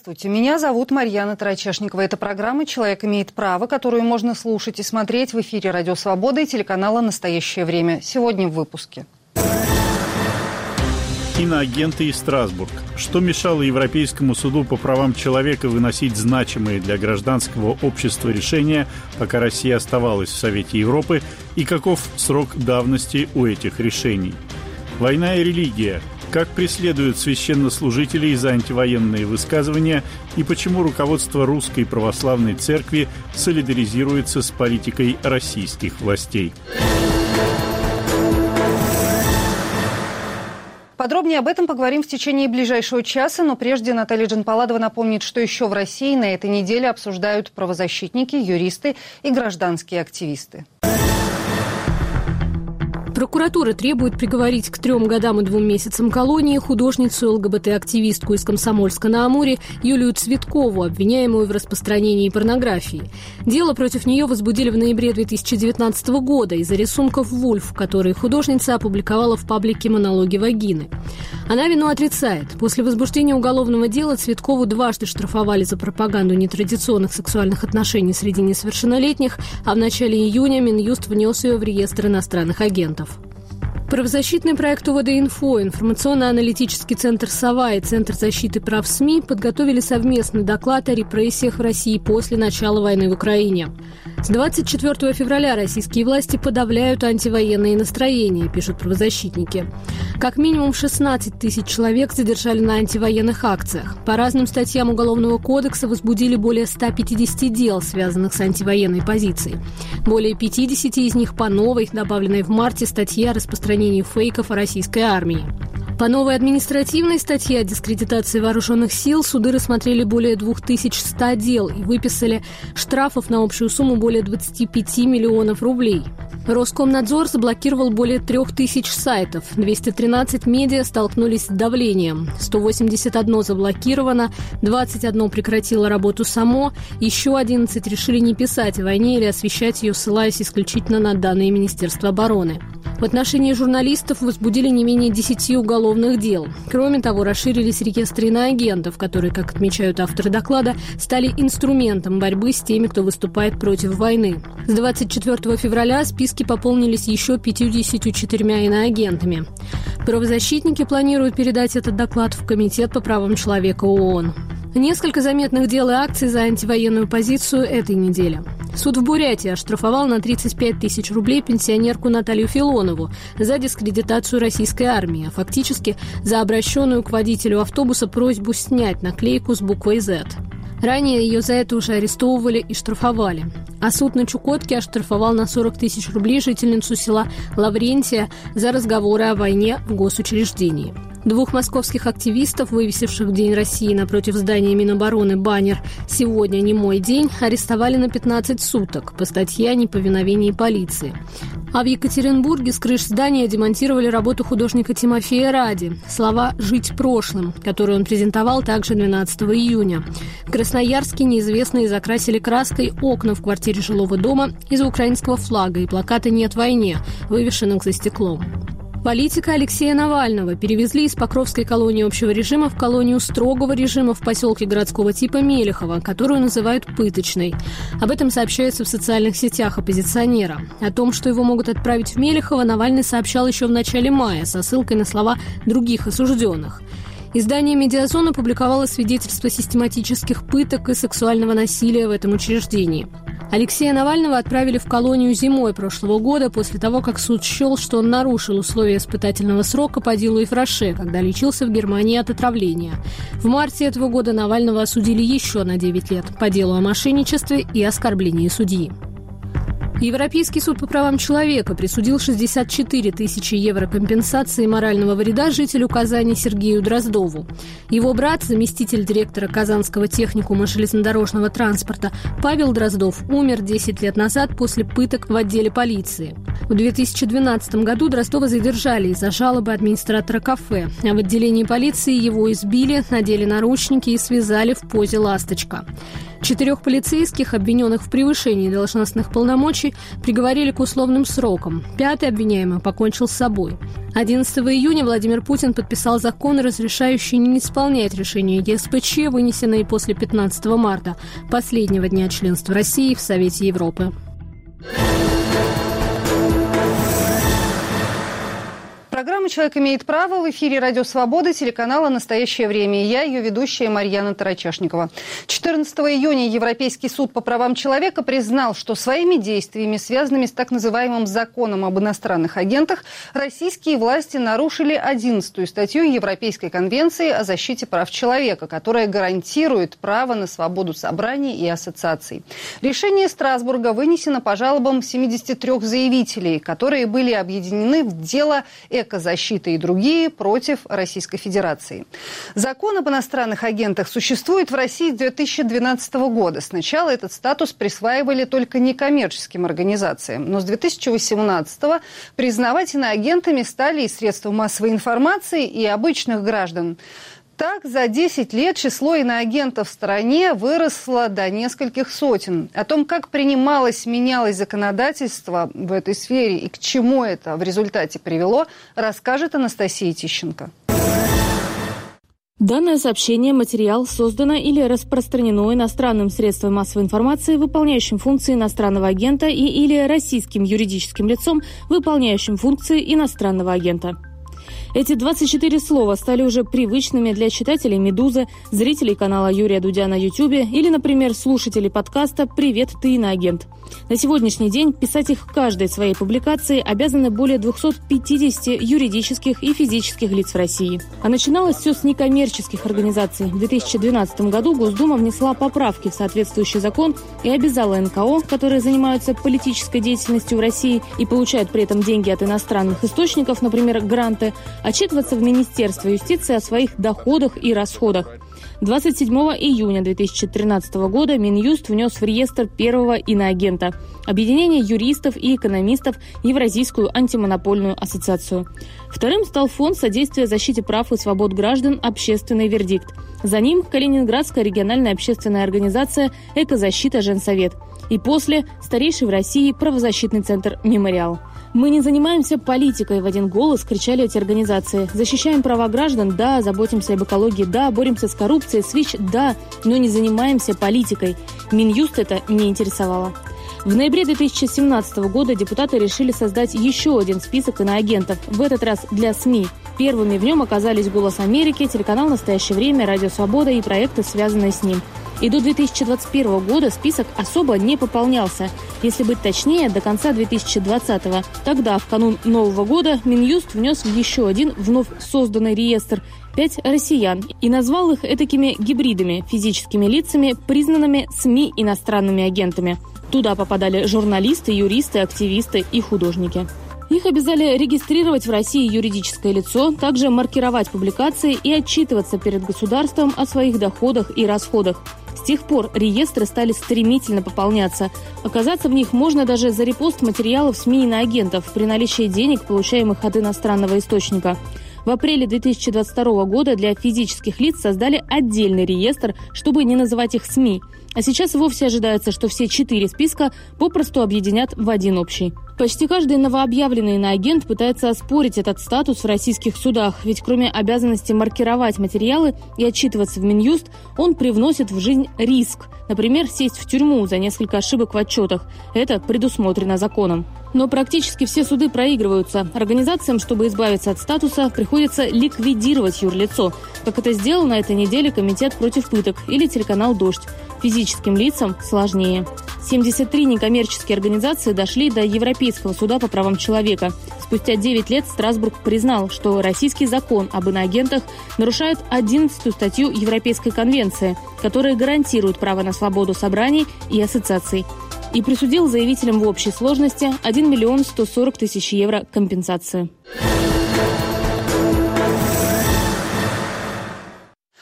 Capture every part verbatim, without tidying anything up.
Здравствуйте, меня зовут Марьяна Тарачешникова. Это программа «Человек имеет право», которую можно слушать и смотреть в эфире «Радио Свобода» и телеканала «Настоящее время». Сегодня в выпуске. Иноагенты и Страсбург. Что мешало Европейскому суду по правам человека выносить значимые для гражданского общества решения, пока Россия оставалась в Совете Европы, и каков срок давности у этих решений? Война и религия. Как преследуют священнослужителей за антивоенные высказывания и почему руководство Русской Православной Церкви солидаризируется с политикой российских властей? Подробнее об этом поговорим в течение ближайшего часа, но прежде Наталья Джанпаладова напомнит, что еще в России на этой неделе обсуждают правозащитники, юристы и гражданские активисты. Прокуратура требует приговорить к трем годам и двум месяцам колонии художницу ЛГБТ-активистку из Комсомольска-на-Амуре Юлию Цветкову, обвиняемую в распространении порнографии. Дело против нее возбудили в ноябре две тысячи девятнадцатого года из-за рисунков «Вульф», которые художница опубликовала в паблике «Монологи вагины». Она вину отрицает. После возбуждения уголовного дела Цветкову дважды штрафовали за пропаганду нетрадиционных сексуальных отношений среди несовершеннолетних, а в начале июня Минюст внес ее в реестр иностранных агентов. Правозащитный проект УВД-Инфо, информационно-аналитический центр «Сова» и Центр защиты прав СМИ подготовили совместный доклад о репрессиях в России после начала войны в Украине. С двадцать четвёртого февраля российские власти подавляют антивоенные настроения, пишут правозащитники. Как минимум шестнадцать тысяч человек задержали на антивоенных акциях. По разным статьям Уголовного кодекса возбудили более ста пятидесяти дел, связанных с антивоенной позицией. Более пятидесяти из них по новой, добавленной в марте, статье о распространении фейков о российской армии. По новой административной статье о дискредитации вооруженных сил суды рассмотрели более две тысячи сто дел и выписали штрафов на общую сумму более двадцати пяти миллионов рублей. Роскомнадзор заблокировал более трех тысяч сайтов. двести тринадцать медиа столкнулись с давлением. сто восемьдесят одно заблокировано, двадцать одно прекратило работу само, еще одиннадцать решили не писать о войне или освещать ее, ссылаясь исключительно на данные Министерства обороны. В отношении журналистов возбудили не менее десяти уголовных дел. Кроме того, расширились реестры иноагентов, которые, как отмечают авторы доклада, стали инструментом борьбы с теми, кто выступает против войны. С двадцать четвёртого февраля списки пополнились еще пятьюдесятью четырьмя иноагентами. Правозащитники планируют передать этот доклад в Комитет по правам человека ООН. Несколько заметных дел и акций за антивоенную позицию этой недели. Суд в Бурятии оштрафовал на тридцать пять тысяч рублей пенсионерку Наталью Филонову за дискредитацию российской армии, а фактически за обращенную к водителю автобуса просьбу снять наклейку с буквой «З». Ранее ее за это уже арестовывали и штрафовали. А суд на Чукотке оштрафовал на сорок тысяч рублей жительницу села Лаврентия за разговоры о войне в госучреждении. Двух московских активистов, вывесивших в День России напротив здания Минобороны баннер «Сегодня не мой день», арестовали на пятнадцать суток по статье о неповиновении полиции. А в Екатеринбурге с крыш здания демонтировали работу художника Тимофея Ради «Слова «Жить прошлым», которую он презентовал также двенадцатого июня. В Красноярске неизвестные закрасили краской окна в квартире жилого дома из-за украинского флага и плаката «Нет войне», вывешенных за стеклом. Политика Алексея Навального перевезли из Покровской колонии общего режима в колонию строгого режима в поселке городского типа Мелехово, которую называют пыточной. Об этом сообщается в социальных сетях оппозиционера. О том, что его могут отправить в Мелехово, Навальный сообщал еще в начале мая со ссылкой на слова других осужденных. Издание «Медиазон» опубликовало свидетельства систематических пыток и сексуального насилия в этом учреждении. Алексея Навального отправили в колонию зимой прошлого года после того, как суд счел, что он нарушил условия испытательного срока по делу Ифраше, когда лечился в Германии от отравления. В марте этого года Навального осудили еще на девять лет по делу о мошенничестве и оскорблении судьи. Европейский суд по правам человека присудил шестьдесят четыре тысячи евро компенсации морального вреда жителю Казани Сергею Дроздову. Его брат, заместитель директора Казанского техникума железнодорожного транспорта Павел Дроздов, умер десять лет назад после пыток в отделе полиции. В две тысячи двенадцатом году Дроздова задержали из-за жалобы администратора кафе, а в отделении полиции его избили, надели наручники и связали в позе «ласточка». Четырех полицейских, обвиненных в превышении должностных полномочий, приговорили к условным срокам. Пятый обвиняемый покончил с собой. одиннадцатого июня Владимир Путин подписал закон, разрешающий не исполнять решения ЕСПЧ, вынесенные после пятнадцатого марта, последнего дня членства России в Совете Европы. Программа «Человек имеет право» в эфире «Радио Свобода», телеканала «Настоящее время». И я, ее ведущая Марьяна Тарачешникова. четырнадцатого июня Европейский суд по правам человека признал, что своими действиями, связанными с так называемым законом об иностранных агентах, российские власти нарушили одиннадцатую статью Европейской конвенции о защите прав человека, которая гарантирует право на свободу собраний и ассоциаций. Решение Страсбурга вынесено по жалобам семидесяти трёх заявителей, которые были объединены в дело «Экозащита» и другие против Российской Федерации. Закон об иностранных агентах существует в России с две тысячи двенадцатого года. Сначала этот статус присваивали только некоммерческим организациям, но с две тысячи восемнадцатого признавать иноагентами стали и средства массовой информации, и обычных граждан. Так, за десять лет число иноагентов в стране выросло до нескольких сотен. О том, как принималось, менялось законодательство в этой сфере и к чему это в результате привело, расскажет Анастасия Тищенко. Данное сообщение, материал создано или распространено иностранным средством массовой информации, выполняющим функции иностранного агента, и или российским юридическим лицом, выполняющим функции иностранного агента. Эти двадцать четыре слова стали уже привычными для читателей «Медузы», зрителей канала Юрия Дудя на Ютубе или, например, слушателей подкаста «Привет, ты иноагент». На сегодняшний день писать их в каждой своей публикации обязаны более двухсот пятидесяти юридических и физических лиц в России. А начиналось все с некоммерческих организаций. В две тысячи двенадцатом году Госдума внесла поправки в соответствующий закон и обязала эн ка о, которые занимаются политической деятельностью в России и получают при этом деньги от иностранных источников, например, гранты, отчитываться в Министерство юстиции о своих доходах и расходах. двадцать седьмого июня две тысячи тринадцатого года Минюст внес в реестр первого иноагента – Объединение юристов и экономистов Евразийскую антимонопольную ассоциацию. Вторым стал Фонд содействия защите прав и свобод граждан «Общественный вердикт». За ним – Калининградская региональная общественная организация «Экозащита Женсовет». И после – старейший в России правозащитный центр «Мемориал». «Мы не занимаемся политикой», — в один голос кричали эти организации. «Защищаем права граждан, да, заботимся об экологии, да, боремся с коррупцией, с ВИЧ, да, но не занимаемся политикой». Минюст это не интересовало. В ноябре две тысячи семнадцатого года депутаты решили создать еще один список иноагентов, в этот раз для СМИ. Первыми в нем оказались «Голос Америки», телеканал «Настоящее время», «Радио Свобода» и проекты, связанные с ним. И до две тысячи двадцать первого года список особо не пополнялся. Если быть точнее, до конца две тысячи двадцатого. Тогда, в канун Нового года, Минюст внес в еще один вновь созданный реестр пять россиян и назвал их этакими гибридами, физическими лицами, признанными СМИ иностранными агентами. Туда попадали журналисты, юристы, активисты и художники. Их обязали регистрировать в России юридическое лицо, также маркировать публикации и отчитываться перед государством о своих доходах и расходах. С тех пор реестры стали стремительно пополняться. Оказаться в них можно даже за репост материалов СМИ иноагентов при наличии денег, получаемых от иностранного источника. В апреле две тысячи двадцать второго года для физических лиц создали отдельный реестр, чтобы не называть их СМИ. А сейчас вовсе ожидается, что все четыре списка попросту объединят в один общий. Почти каждый новообъявленный иноагент пытается оспорить этот статус в российских судах, ведь кроме обязанности маркировать материалы и отчитываться в Минюст, он привносит в жизнь риск. Например, сесть в тюрьму за несколько ошибок в отчетах. Это предусмотрено законом. Но практически все суды проигрываются. Организациям, чтобы избавиться от статуса, приходится ликвидировать юрлицо, как это сделал на этой неделе Комитет против пыток или телеканал «Дождь». Физическим лицам сложнее. семьдесят три некоммерческие организации дошли до Европейского суда по правам человека. Спустя девять лет Страсбург признал, что российский закон об иноагентах нарушает одиннадцатую статью Европейской конвенции, которая гарантирует право на свободу собраний и ассоциаций, и присудил заявителям в общей сложности один миллион сто сорок тысяч евро компенсации.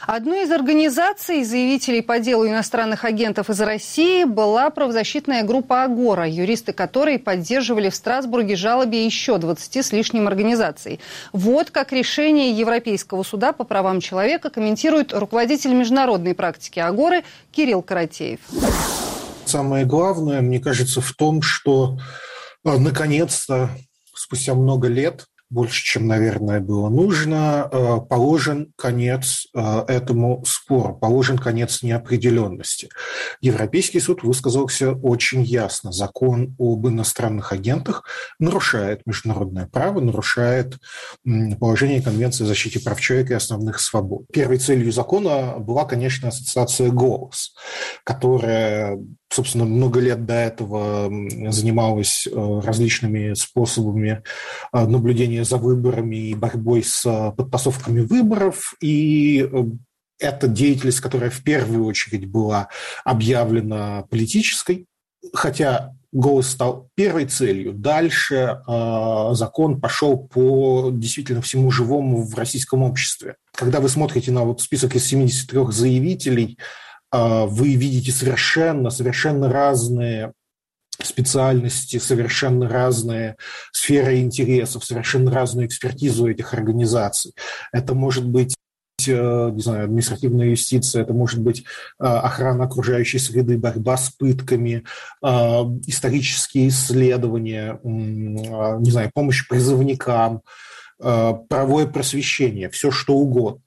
Одной из организаций, заявителей по делу иностранных агентов из России, была правозащитная группа «Агора», юристы которой поддерживали в Страсбурге жалобе еще двадцати с лишним организаций. Вот как решение Европейского суда по правам человека комментирует руководитель международной практики «Агоры» Кирилл Каратеев. Самое главное, мне кажется, в том, что наконец-то, спустя много лет, больше, чем, наверное, было нужно, положен конец этому спору, положен конец неопределенности. Европейский суд высказался очень ясно. Закон об иностранных агентах нарушает международное право, нарушает положение Конвенции о защите прав человека и основных свобод. Первой целью закона была, конечно, ассоциация «Голос», которая, собственно, много лет до этого занималась различными способами наблюдения за выборами и борьбой с подтасовками выборов. И это деятельность, которая в первую очередь была объявлена политической, хотя «Голос» стал первой целью. Дальше э, закон пошел по действительно всему живому в российском обществе. Когда вы смотрите на вот список из семидесяти трёх заявителей, э, вы видите совершенно, совершенно разные специальности, совершенно разные сферы интересов, совершенно разную экспертизу этих организаций. Это может быть, не знаю, административная юстиция, это может быть охрана окружающей среды, борьба с пытками, исторические исследования, не знаю, помощь призывникам, правовое просвещение, все что угодно.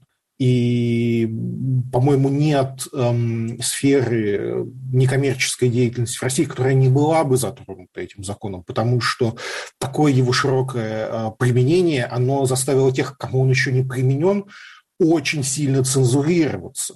И, по-моему, нет эм, сферы некоммерческой деятельности в России, которая не была бы затронута этим законом, потому что такое его широкое э, применение, оно заставило тех, кому он еще не применен, очень сильно цензурироваться.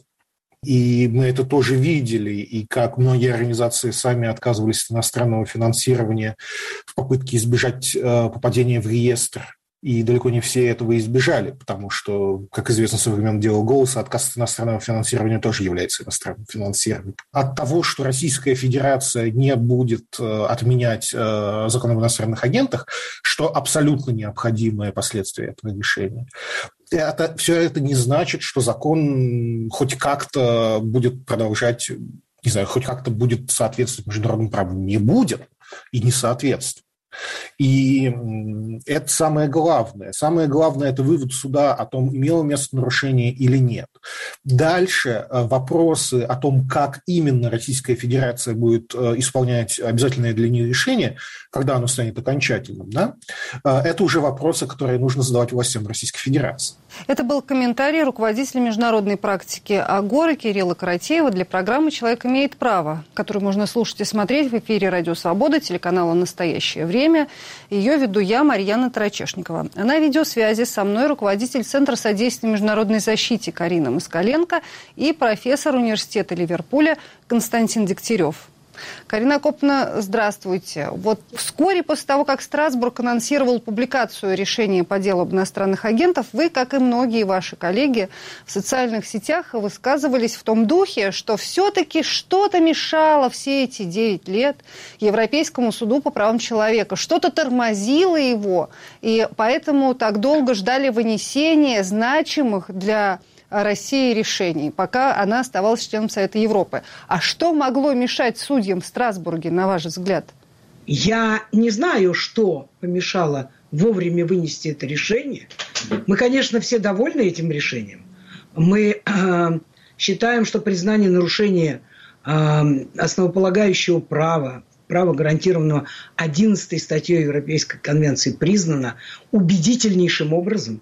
И мы это тоже видели, и как многие организации сами отказывались от иностранного финансирования в попытке избежать э, попадения в реестр. И далеко не все этого избежали, потому что, как известно, со времен дела «Голоса», отказ от иностранного финансирования тоже является иностранным финансированием. От того, что Российская Федерация не будет отменять закон об иностранных агентах, что абсолютно необходимое последствие этого решения, это, все это не значит, что закон хоть как-то будет продолжать, не знаю, хоть как-то будет соответствовать международному праву. Не будет и не соответствует. И это самое главное. Самое главное – это вывод суда о том, имело место нарушение или нет. Дальше вопросы о том, как именно Российская Федерация будет исполнять обязательное для нее решение, когда оно станет окончательным, да, это уже вопросы, которые нужно задавать властям Российской Федерации. Это был комментарий руководителя международной практики «Агоры» Кирилла Каратеева для программы «Человек имеет право», которую можно слушать и смотреть в эфире «Радио Свобода», телеканала «Настоящее время». Ее веду я, Марьяна Тарачешникова. На видеосвязи со мной руководитель Центра содействия международной защите Карина Москаленко и профессор университета Ливерпуля Константин Дегтярев. Карина Акоповна, здравствуйте. Вот вскоре после того, как Страсбург анонсировал публикацию решения по делу об иностранных агентах, вы, как и многие ваши коллеги в социальных сетях, высказывались в том духе, что все-таки что-то мешало все эти девять лет Европейскому суду по правам человека, что-то тормозило его, и поэтому так долго ждали вынесения значимых для России решений, пока она оставалась членом Совета Европы. А что могло мешать судьям в Страсбурге, на ваш взгляд? Я не знаю, что помешало вовремя вынести это решение. Мы, конечно, все довольны этим решением. Мы э, считаем, что признание нарушения э, основополагающего права, права, гарантированного одиннадцатой статьей Европейской конвенции, признано убедительнейшим образом.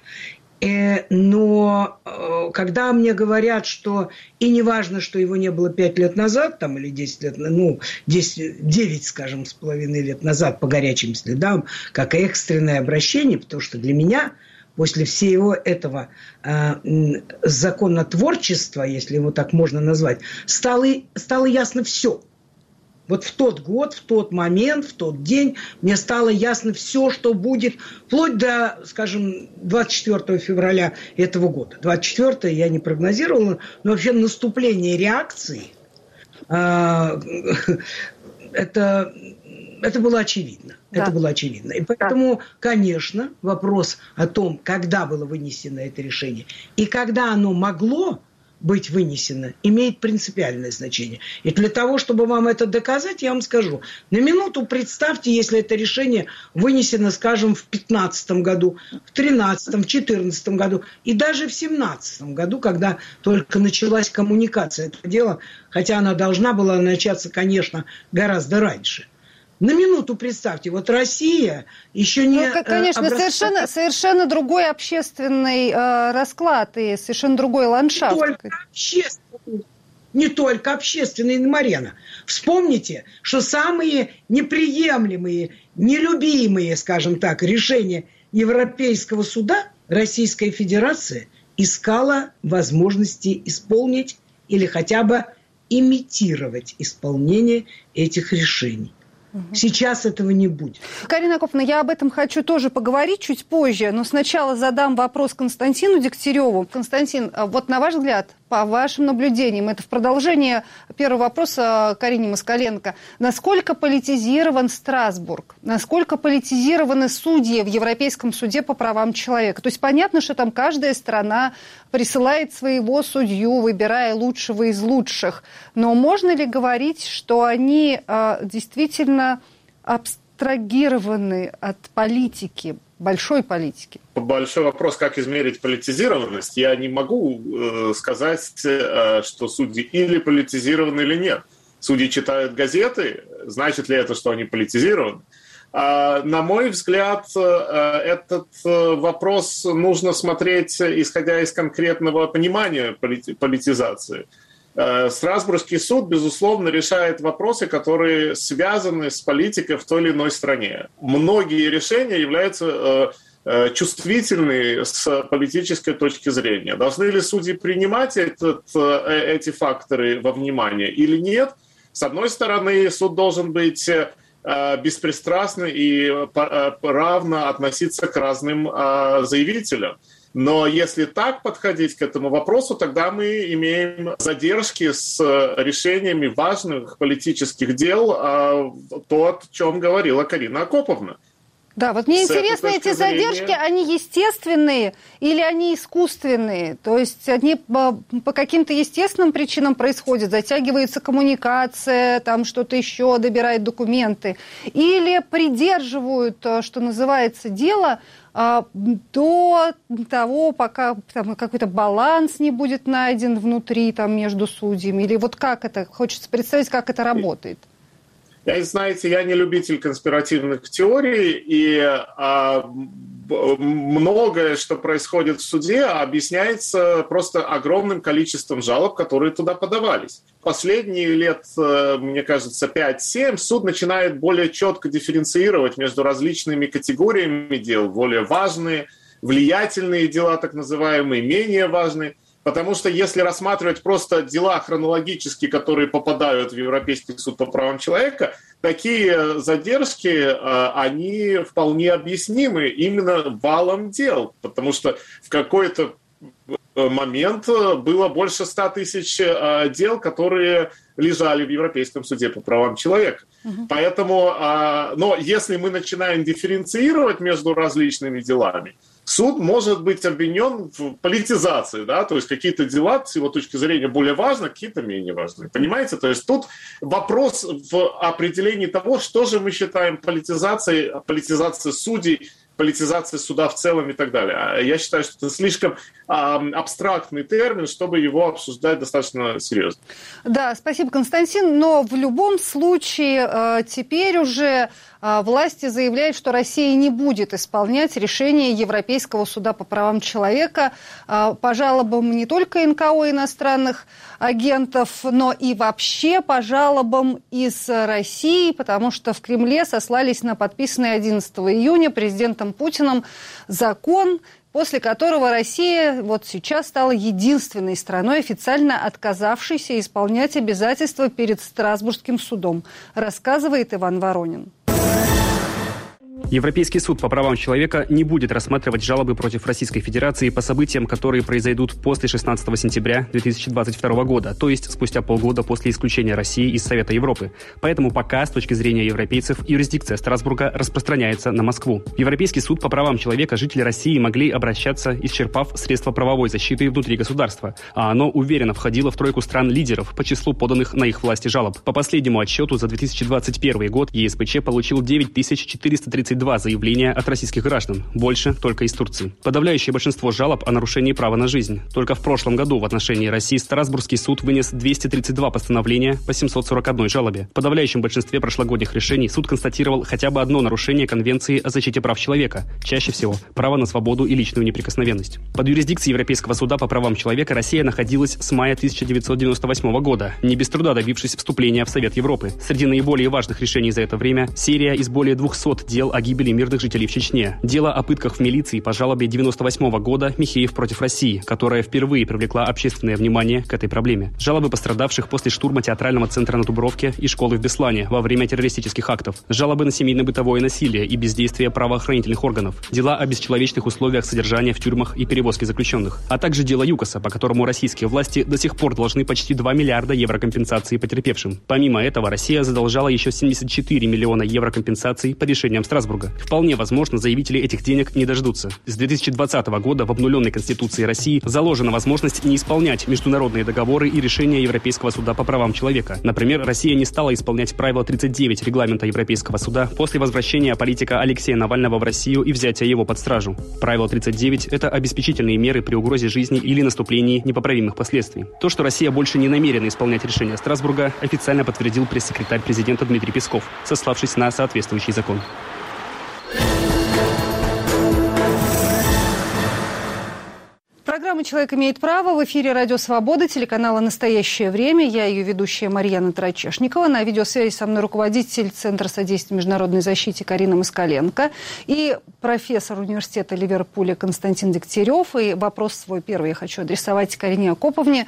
Но когда мне говорят, что и не важно, что его не было пять лет назад, там, или десять лет, ну, десять, девять, скажем, с половиной лет назад по горячим следам, как экстренное обращение, потому что для меня после всего этого э, законотворчества, если его так можно назвать, стало, стало ясно все. Вот в тот год, в тот момент, в тот день мне стало ясно все, что будет, вплоть до, скажем, двадцать четвёртого февраля этого года. двадцать четвёртого я не прогнозировала, но вообще наступление реакции, э, это Это было очевидно. Да. Это было очевидно. И поэтому, конечно, вопрос о том, когда было вынесено это решение и когда оно могло быть вынесено, имеет принципиальное значение. И для того, чтобы вам это доказать, я вам скажу. На минуту представьте, если это решение вынесено, скажем, в пятнадцатом году, в тринадцатом, в четырнадцатом году и даже в семнадцатом году, когда только началась коммуникация этого дела, хотя она должна была начаться, конечно, гораздо раньше. На минуту представьте, вот Россия еще не... Ну, конечно, образ... совершенно, совершенно другой общественный э, расклад и совершенно другой ландшафт. Не только общественный, не только общественный, Марина. Вспомните, что самые неприемлемые, нелюбимые, скажем так, решения Европейского суда Российская Федерация искала возможности исполнить или хотя бы имитировать исполнение этих решений. Сейчас этого не будет. Карина Акоповна, я об этом хочу тоже поговорить чуть позже, но сначала задам вопрос Константину Дегтяреву. Константин, вот на ваш взгляд, по вашим наблюдениям, это в продолжение первого вопроса Карине Москаленко, насколько политизирован Страсбург, насколько политизированы судьи в Европейском суде по правам человека? То есть понятно, что там каждая страна присылает своего судью, выбирая лучшего из лучших, но можно ли говорить, что они э, действительно абстрагированы от политики, большой политики? Большой вопрос, как измерить политизированность. Я не могу э, сказать, э, что судьи или политизированы, или нет. Судьи читают газеты, значит ли это, что они политизированы? А, на мой взгляд, э, этот э, вопрос нужно смотреть, исходя из конкретного понимания полити- политизации. Страсбургский суд, безусловно, решает вопросы, которые связаны с политикой в той или иной стране. Многие решения являются э, чувствительны с политической точки зрения. Должны ли судьи принимать этот, э, эти факторы во внимание или нет? С одной стороны, суд должен быть э, беспристрастный и э, равно относиться к разным э, заявителям. Но если так подходить к этому вопросу, тогда мы имеем задержки с решениями важных политических дел, то, о чем говорила Карина Акоповна. Да, вот мне с интересно, эти зрения... задержки, они естественные или они искусственные? То есть они по, по каким-то естественным причинам происходят, затягивается коммуникация, там что-то еще, добирают документы, или придерживают, что называется, дело до того, пока там, какой-то баланс не будет найден внутри, там, между судьями? Или вот как это, хочется представить, как это работает? Я, знаете, я не любитель конспиративных теорий, и а, многое, что происходит в суде, объясняется просто огромным количеством жалоб, которые туда подавались. Последние лет, мне кажется, пять-семь, суд начинает более четко дифференцировать между различными категориями дел, более важные, влиятельные дела, так называемые, менее важные. Потому что если рассматривать просто дела хронологически, которые попадают в Европейский суд по правам человека, такие задержки, они вполне объяснимы именно валом дел. Потому что в какой-то момент было больше ста тысяч дел, которые лежали в Европейском суде по правам человека. Uh-huh. Поэтому, но если мы начинаем дифференцировать между различными делами, суд может быть обвинен в политизации, да, то есть какие-то дела с его точки зрения более важны, какие-то менее важны. Понимаете? То есть тут вопрос в определении того, что же мы считаем политизацией, политизацией судей, политизации суда в целом и так далее. Я считаю, что это слишком а, абстрактный термин, чтобы его обсуждать достаточно серьезно. Да, спасибо, Константин. Но в любом случае теперь уже власти заявляют, что Россия не будет исполнять решение Европейского суда по правам человека по жалобам не только эн ка о иностранных агентов, но и вообще по жалобам из России, потому что в Кремле сослались на подписанный одиннадцатого июня президентом Путиным закон, после которого Россия вот сейчас стала единственной страной, официально отказавшейся исполнять обязательства перед Страсбургским судом, рассказывает Иван Воронин. Европейский суд по правам человека не будет рассматривать жалобы против Российской Федерации по событиям, которые произойдут после шестнадцатого сентября две тысячи двадцать второго года, то есть спустя полгода после исключения России из Совета Европы. Поэтому пока, с точки зрения европейцев, юрисдикция Страсбурга распространяется на Москву. В Европейский суд по правам человека жители России могли обращаться, исчерпав средства правовой защиты внутри государства, а оно уверенно входило в тройку стран-лидеров по числу поданных на их власти жалоб. По последнему отчету за две тысячи двадцать первый год ЕСПЧ получил девять тысяч четыреста тридцать два заявления от российских граждан, больше только из Турции. Подавляющее большинство жалоб о нарушении права на жизнь. Только в прошлом году в отношении России Страсбургский суд вынес двести тридцать два постановления по семьсот сорок одной жалобе. В подавляющем большинстве прошлогодних решений суд констатировал хотя бы одно нарушение Конвенции о защите прав человека, чаще всего право на свободу и личную неприкосновенность. Под юрисдикцией Европейского суда по правам человека Россия находилась с мая тысяча девятьсот девяносто восьмого года, не без труда добившись вступления в Совет Европы. Среди наиболее важных решений за это время серия из более двухсот дел о гибели мирных жителей в Чечне, дело о пытках в милиции по жалобе девяносто восьмого года Михеев против России, которая впервые привлекла общественное внимание к этой проблеме. Жалобы пострадавших после штурма театрального центра на Дубровке и школы в Беслане во время террористических актов. Жалобы на семейно-бытовое насилие и бездействие правоохранительных органов. Дела о бесчеловечных условиях содержания в тюрьмах и перевозки заключенных. А также дело ЮКОСа, по которому российские власти до сих пор должны почти два миллиарда евро компенсации потерпевшим. Помимо этого, Россия задолжала еще семьдесят четыре миллиона евро компенсаций по решениям Страсбурга. Вполне возможно, заявители этих денег не дождутся. С две тысячи двадцатого года в обнуленной Конституции России заложена возможность не исполнять международные договоры и решения Европейского суда по правам человека. Например, Россия не стала исполнять правило тридцать девять регламента Европейского суда после возвращения политика Алексея Навального в Россию и взятия его под стражу. Правило тридцать девять – это обеспечительные меры при угрозе жизни или наступлении непоправимых последствий. То, что Россия больше не намерена исполнять решения Страсбурга, официально подтвердил пресс-секретарь президента Дмитрий Песков, сославшись на соответствующий закон. Программа «Человек имеет право» в эфире «Радио Свобода», телеканала «Настоящее время». Я ее ведущая Марьяна Тарачешникова. На видеосвязи со мной руководитель Центра содействия международной защите Карина Москаленко и профессор университета Ливерпуля Константин Дегтярев. И вопрос свой первый я хочу адресовать Карине Акоповне.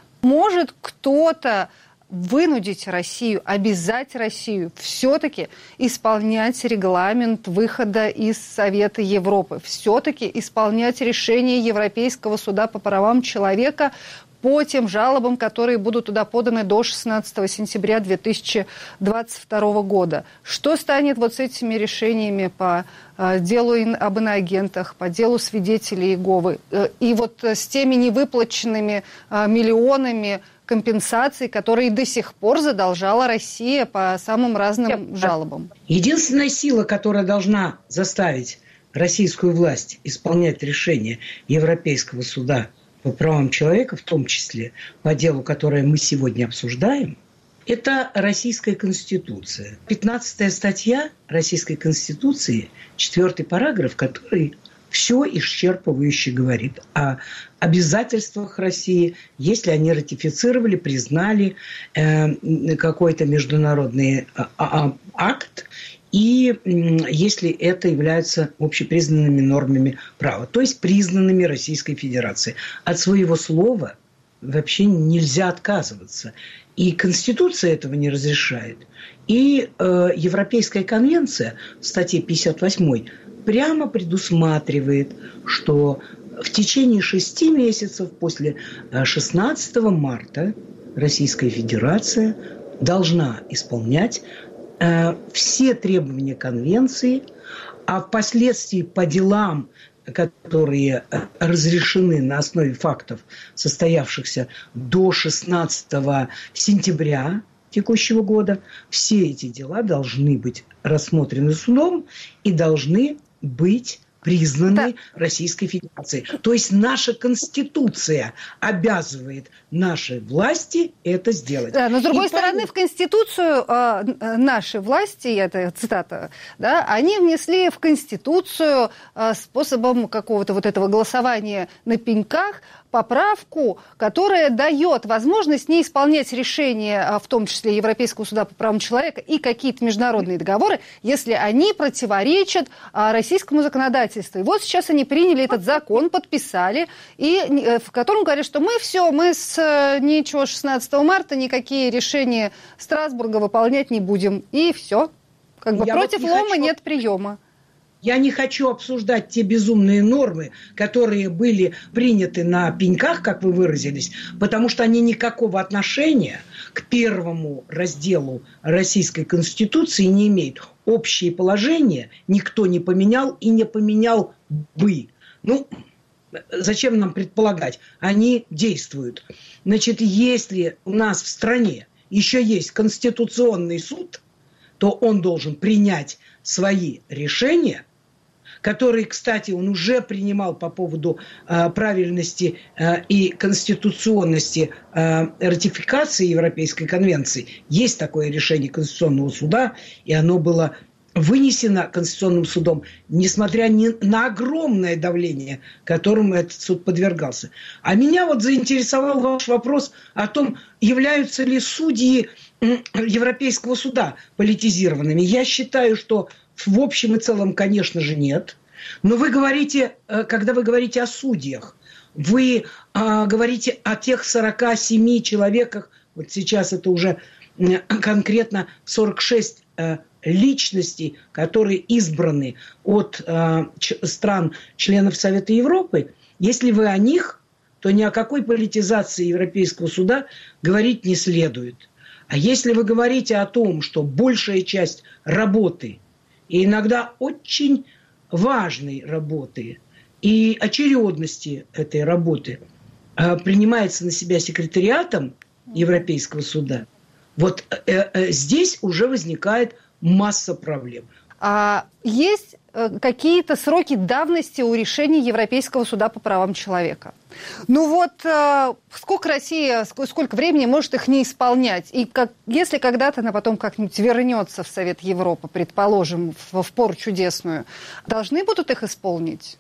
Может кто-то вынудить Россию, обязать Россию все-таки исполнять регламент выхода из Совета Европы, все-таки исполнять решение Европейского суда по правам человека по тем жалобам, которые будут туда поданы до шестнадцатого сентября две тысячи двадцать второго года. Что станет вот с этими решениями по э, делу об иноагентах, по делу свидетелей Иеговы э, и вот с теми невыплаченными э, миллионами компенсаций, которые до сих пор задолжала Россия по самым разным жалобам? Единственная сила, которая должна заставить российскую власть исполнять решение Европейского суда по правам человека, в том числе по делу, которое мы сегодня обсуждаем, это Российская Конституция. пятнадцатая статья Российской Конституции, четвертый параграф, который все исчерпывающе говорит о обязательствах России, если они ратифицировали, признали э, какой-то международный а, а, акт, и э, если это является общепризнанными нормами права, то есть признанными Российской Федерацией. От своего слова вообще нельзя отказываться. И Конституция этого не разрешает. И э, Европейская конвенция в статье пятьдесят восьмой прямо предусматривает, что в течение шести месяцев после шестнадцатого марта Российская Федерация должна исполнять э, все требования Конвенции, а впоследствии по делам, которые разрешены на основе фактов, состоявшихся до шестнадцатого сентября текущего года, все эти дела должны быть рассмотрены судом и должны быть признаны да. Российской Федерацией. То есть наша Конституция обязывает наши власти это сделать. Да, но с другой и стороны, поэтому... в Конституцию э, наши власти, это цитата, да, они внесли в Конституцию э, способом какого-то вот этого голосования на пеньках поправку, которая дает возможность не исполнять решения, в том числе Европейского суда по правам человека и какие-то международные договоры, если они противоречат российскому законодательству. И вот сейчас они приняли этот закон, подписали, и в котором говорят, что мы все, мы с ничего шестнадцатого марта никакие решения Страсбурга выполнять не будем. И все. Как бы против лома хочу... нет приема. Я не хочу обсуждать те безумные нормы, которые были приняты на пеньках, как вы выразились, потому что они никакого отношения к первому разделу Российской Конституции не имеют. Общие положения никто не поменял и не поменял бы. Ну, зачем нам предполагать? Они действуют. Значит, если у нас в стране еще есть Конституционный суд, то он должен принять свои решения, которые, кстати, он уже принимал по поводу э, правильности э, и конституционности э, ратификации Европейской конвенции. Есть такое решение Конституционного суда, и оно было вынесено Конституционным судом, несмотря ни на огромное давление, которому этот суд подвергался. А меня вот заинтересовал ваш вопрос о том, являются ли судьи Европейского суда политизированными. Я считаю, что в общем и целом, конечно же, нет. Но вы говорите, когда вы говорите о судьях, вы а, говорите о тех сорока семи человеках, вот сейчас это уже конкретно сорок шесть а, личностей, которые избраны от а, ч, стран, членов Совета Европы. Если вы о них, то ни о какой политизации Европейского суда говорить не следует. А если вы говорите о том, что большая часть работы и иногда очень важной работы и очередности этой работы э, принимается на себя секретариатом Европейского суда, вот э, э, здесь уже возникает масса проблем. А есть э, какие-то сроки давности у решений Европейского суда по правам человека? Ну вот, э, сколько Россия, сколько времени может их не исполнять? И как, если когда-то она потом как-нибудь вернется в Совет Европы, предположим, в, в пору чудесную, должны будут их исполнить?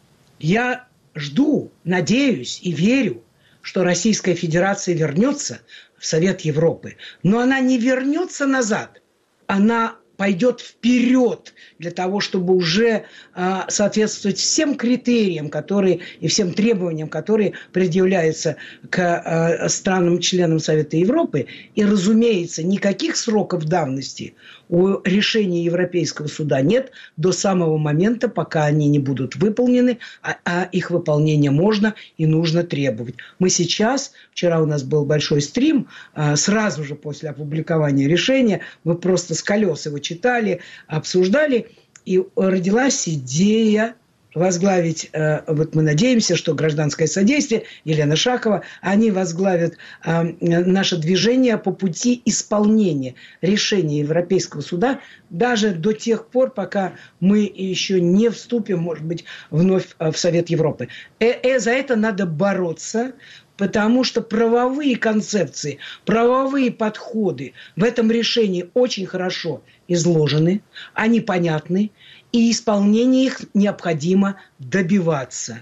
Я жду, надеюсь и верю, что Российская Федерация вернется в Совет Европы. Но она не вернется назад, она пойдет вперед для того, чтобы уже э, соответствовать всем критериям, которые и всем требованиям, которые предъявляются к э, странам-членам Совета Европы. И, разумеется, никаких сроков давности у решений Европейского суда нет до самого момента, пока они не будут выполнены, а, а их выполнение можно и нужно требовать. Мы сейчас, вчера у нас был большой стрим, э, сразу же после опубликования решения, мы просто с колес его читали, обсуждали, и родилась идея возглавить, э, вот мы надеемся, что гражданское содействие, Елена Шакова, они возглавят э, наше движение по пути исполнения решения Европейского суда даже до тех пор, пока мы еще не вступим, может быть, вновь в Совет Европы. Э, э, за это надо бороться, потому что правовые концепции, правовые подходы в этом решении очень хорошо изложены, они понятны, и исполнение их необходимо добиваться.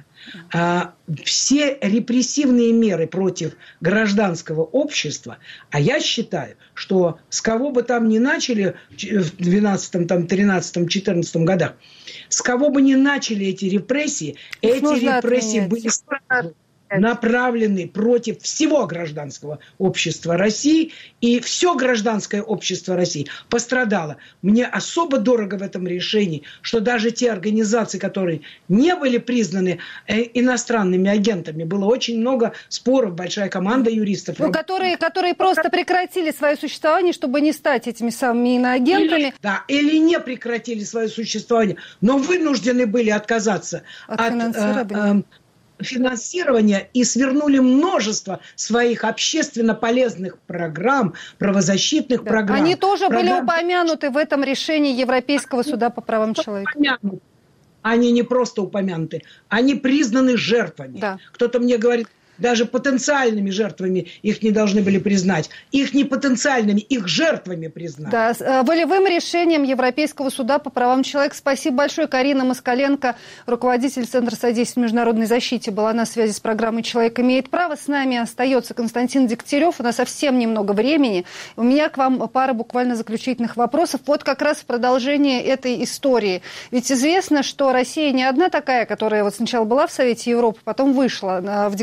А, все репрессивные меры против гражданского общества, а я считаю, что с кого бы там ни начали в двенадцатом, тринадцатом, четырнадцатом годах, с кого бы ни начали эти репрессии, их эти репрессии отменять. Были сразу направлены против всего гражданского общества России, и все гражданское общество России пострадало. Мне особо дорого в этом решении, что даже те организации, которые не были признаны иностранными агентами, было очень много споров, большая команда юристов. Ну, которые, которые просто прекратили свое существование, чтобы не стать этими самыми иноагентами. Или, да, или не прекратили свое существование, но вынуждены были отказаться от, от финансирования. финансирования и свернули множество своих общественно полезных программ, правозащитных да. программ. Они тоже программ... были упомянуты в этом решении Европейского суда по правам человека. Упомянуты. Они не просто упомянуты, они признаны жертвами. Да. Кто-то мне говорит, даже потенциальными жертвами их не должны были признать. Их не потенциальными, их жертвами признать. Да, с волевым решением Европейского суда по правам человека. Спасибо большое. Карина Москаленко, руководитель Центра содействия международной защите, была на связи с программой «Человек имеет право». С нами остается Константин Дегтярев. У нас совсем немного времени. У меня к вам пара буквально заключительных вопросов. Вот как раз в продолжение этой истории. Ведь известно, что Россия не одна такая, которая вот сначала была в Совете Европы, потом вышла. В декабре шестьдесят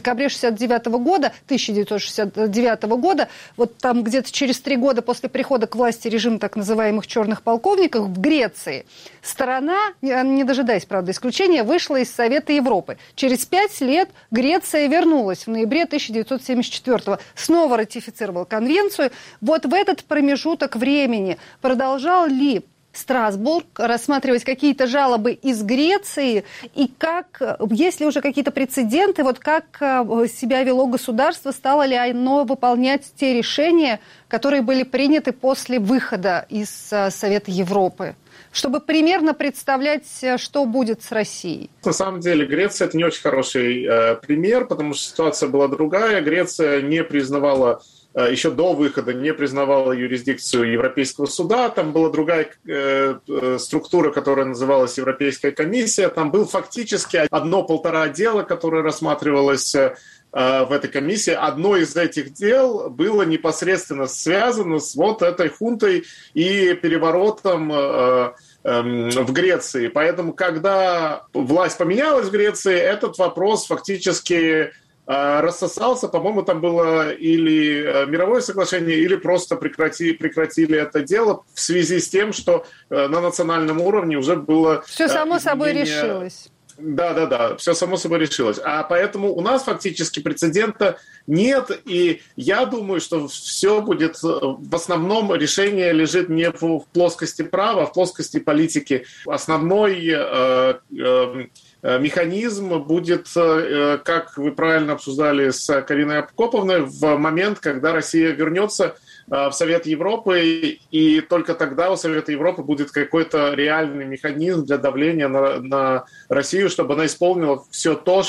шестьдесят девятого года, тысяча девятьсот шестьдесят девятого года, вот там где-то через три года после прихода к власти режима так называемых черных полковников в Греции, сторона, не дожидаясь, правда, исключения, вышла из Совета Европы. Через пять лет Греция вернулась в ноябре тысяча девятьсот семьдесят четвёртого, снова ратифицировала конвенцию. Вот в этот промежуток времени продолжал ли Страсбург рассматривать какие-то жалобы из Греции, и как, есть ли уже какие-то прецеденты, вот как себя вело государство, стало ли оно выполнять те решения, которые были приняты после выхода из Совета Европы, чтобы примерно представлять, что будет с Россией? На самом деле Греция – это не очень хороший э, пример, потому что ситуация была другая. Греция не признавала еще до выхода не признавала юрисдикцию Европейского суда. Там была другая э, структура, которая называлась Европейская комиссия. Там был фактически одно-полтора дела, которое рассматривалось э, в этой комиссии. Одно из этих дел было непосредственно связано с вот этой хунтой и переворотом э, э, в Греции. Поэтому, когда власть поменялась в Греции, этот вопрос фактически рассосался, по-моему, там было или мировое соглашение, или просто прекрати, прекратили это дело в связи с тем, что на национальном уровне уже было... Все само изменение... собой решилось. Да, да, да, все само собой решилось. А поэтому у нас фактически прецедента нет, и я думаю, что все будет, в основном решение лежит не в плоскости права, а в плоскости политики. Основной э, э, механизм будет, э, как вы правильно обсуждали с Кариной Акоповной, в момент, когда Россия вернется в Совет Европы, и только тогда у Совета Европы будет какой-то реальный механизм для давления на, на Россию, чтобы она исполнила все то,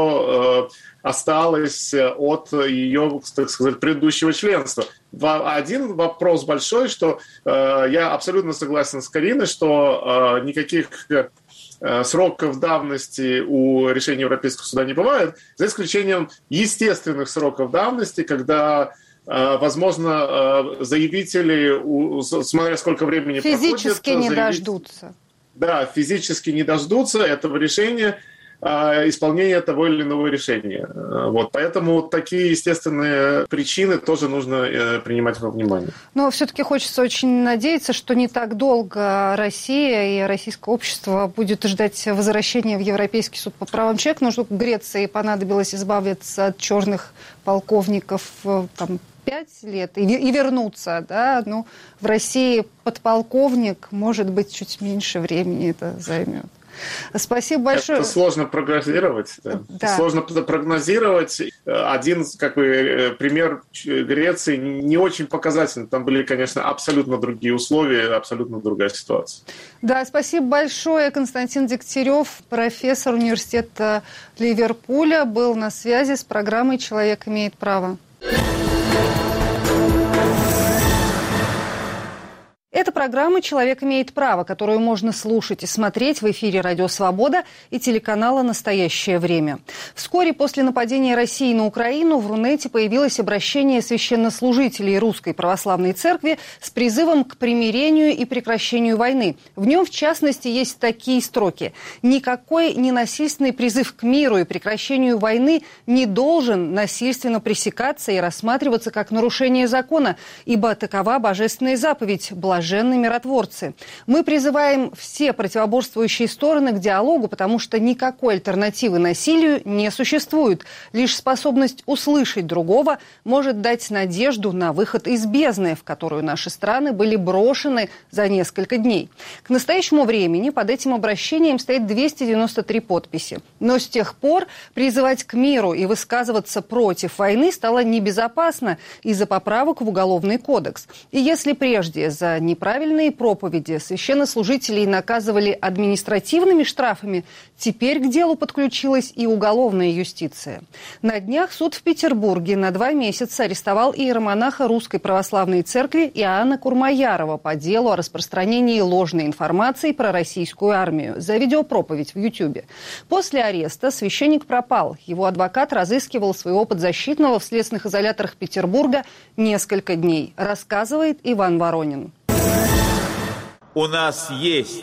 что э, осталось от ее, так сказать, предыдущего членства. Один вопрос большой, что э, я абсолютно согласен с Кариной, что э, никаких э, сроков давности у решения Европейского суда не бывает, за исключением естественных сроков давности, когда возможно, заявители, смотря сколько времени проходит... Физически не заявить... дождутся. Да, физически не дождутся этого решения, исполнения того или иного решения. Вот. Поэтому такие естественные причины тоже нужно принимать во внимание. Но все-таки хочется очень надеяться, что не так долго Россия и российское общество будет ждать возвращения в Европейский суд по правам человека. Но что Греции понадобилось избавиться от черных полковников там, пять лет и, и вернуться, да, ну, в России подполковник, может быть, чуть меньше времени это займет. Спасибо большое. Это сложно прогнозировать. Да. Да. Сложно прогнозировать. Один, как бы, пример Греции не очень показательный. Там были, конечно, абсолютно другие условия, абсолютно другая ситуация. Да, спасибо большое. Константин Дегтярев, профессор университета Ливерпуля, был на связи с программой «Человек имеет право». Это программа «Человек имеет право», которую можно слушать и смотреть в эфире «Радио Свобода» и телеканала «Настоящее время». Вскоре после нападения России на Украину в Рунете появилось обращение священнослужителей Русской Православной Церкви с призывом к примирению и прекращению войны. В нем, в частности, есть такие строки. «Никакой ненасильственный призыв к миру и прекращению войны не должен насильственно пресекаться и рассматриваться как нарушение закона, ибо такова божественная заповедь – блаженные миротворцы. Мы призываем все противоборствующие стороны к диалогу, потому что никакой альтернативы насилию не существует. Лишь способность услышать другого может дать надежду на выход из бездны, в которую наши страны были брошены за несколько дней». К настоящему времени под этим обращением стоит двести девяносто три подписи. Но с тех пор призывать к миру и высказываться против войны стало небезопасно из-за поправок в Уголовный кодекс. И если прежде за неправильные проповеди священнослужителей наказывали административными штрафами, теперь к делу подключилась и уголовная юстиция. На днях суд в Петербурге на два месяца арестовал иеромонаха Русской Православной Церкви Иоанна Курмаярова по делу о распространении ложной информации про российскую армию за видеопроповедь в Ютьюбе. После ареста священник пропал. Его адвокат разыскивал своего подзащитного в следственных изоляторах Петербурга несколько дней, рассказывает Иван Воронин. У нас есть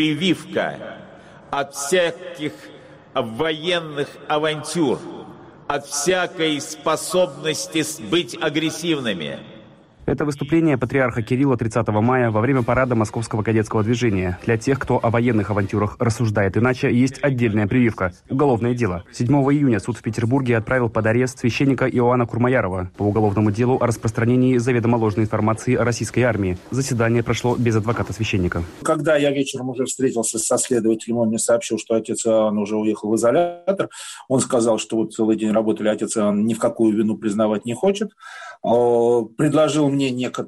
прививка от всяких военных авантюр, от всякой способности быть агрессивными. Это выступление патриарха Кирилла тридцатого мая во время парада Московского кадетского движения. Для тех, кто о военных авантюрах рассуждает иначе, есть отдельная прививка – уголовное дело. седьмого июня суд в Петербурге отправил под арест священника Иоанна Курмаярова по уголовному делу о распространении заведомо ложной информации о российской армии. Заседание прошло без адвоката священника. Когда я вечером уже встретился со следователем, он мне сообщил, что отец Иоанн уже уехал в изолятор. Он сказал, что вот целый день работали, отец Иоанн ни в какую вину признавать не хочет. Предложил мне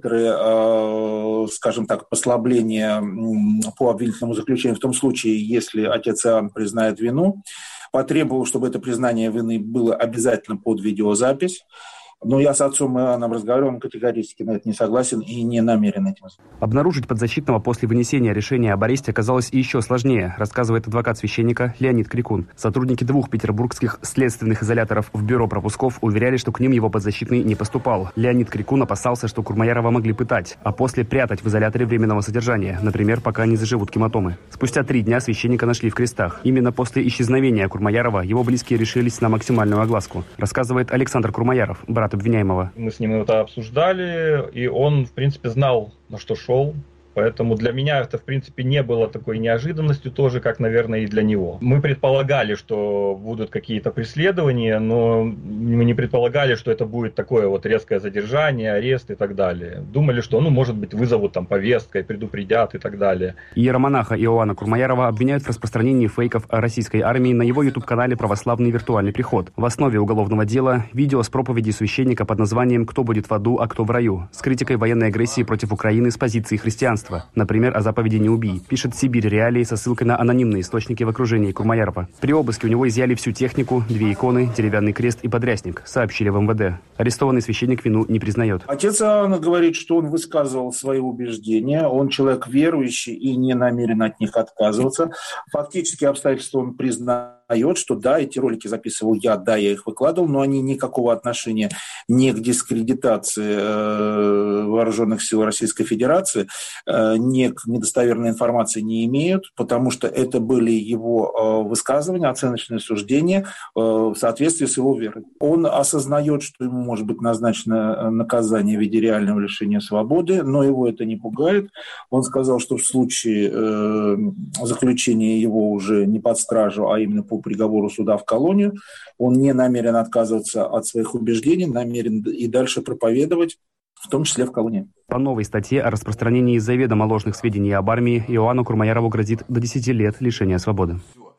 некоторые, скажем так, послабления по обвинительному заключению в том случае, если отец Иоанн признает вину. Потребовал, чтобы это признание вины было обязательно под видеозапись. Но я с отцом Иоанном разговаривал, он категорически на это не согласен и не намерен этим. Обнаружить подзащитного после вынесения решения об аресте оказалось еще сложнее, рассказывает адвокат священника Леонид Крикун. Сотрудники двух петербургских следственных изоляторов в бюро пропусков уверяли, что к ним его подзащитный не поступал. Леонид Крикун опасался, что Курмаярова могли пытать, а после прятать в изоляторе временного содержания, например, пока не заживут гематомы. Спустя три дня священника нашли в крестах. Именно после исчезновения Курмаярова его близкие решились на максимальную огласку, рассказывает Александр Курмаяров, брат обвиняемого. Мы с ним это обсуждали, и он, в принципе, знал, на что шел. Поэтому для меня это, в принципе, не было такой неожиданностью тоже, как, наверное, и для него. Мы предполагали, что будут какие-то преследования, но мы не предполагали, что это будет такое вот резкое задержание, арест и так далее. Думали, что, ну, может быть, вызовут там повесткой, предупредят и так далее. Иеромонаха Иоанна Курмаярова обвиняют в распространении фейков о российской армии на его ютуб-канале «Православный виртуальный приход». В основе уголовного дела видео с проповеди священника под названием «Кто будет в аду, а кто в раю», с критикой военной агрессии против Украины с позиции христианства. Например, о заповеди «Не убий», пишет «Сибирь Реалии» со ссылкой на анонимные источники в окружении Курмаярова. При обыске у него изъяли всю технику, две иконы, деревянный крест и подрясник, сообщили в эм вэ дэ. Арестованный священник вину не признает. Отец Иоанн говорит, что он высказывал свои убеждения, он человек верующий и не намерен от них отказываться. Фактически обстоятельства он признает, что да, эти ролики записывал я, да, я их выкладывал, но они никакого отношения ни к дискредитации э, вооруженных сил Российской Федерации, э, ни к недостоверной информации не имеют, потому что это были его э, высказывания, оценочные суждения э, в соответствии с его верой. Он осознает, что ему может быть назначено наказание в виде реального лишения свободы, но его это не пугает. Он сказал, что в случае э, заключения его уже не под стражу, а именно по приговору суда в колонию, он не намерен отказываться от своих убеждений, намерен и дальше проповедовать, в том числе в колонии. По новой статье о распространении заведомо ложных сведений об армии Иоанну Курмаярову грозит до десяти лет лишения свободы.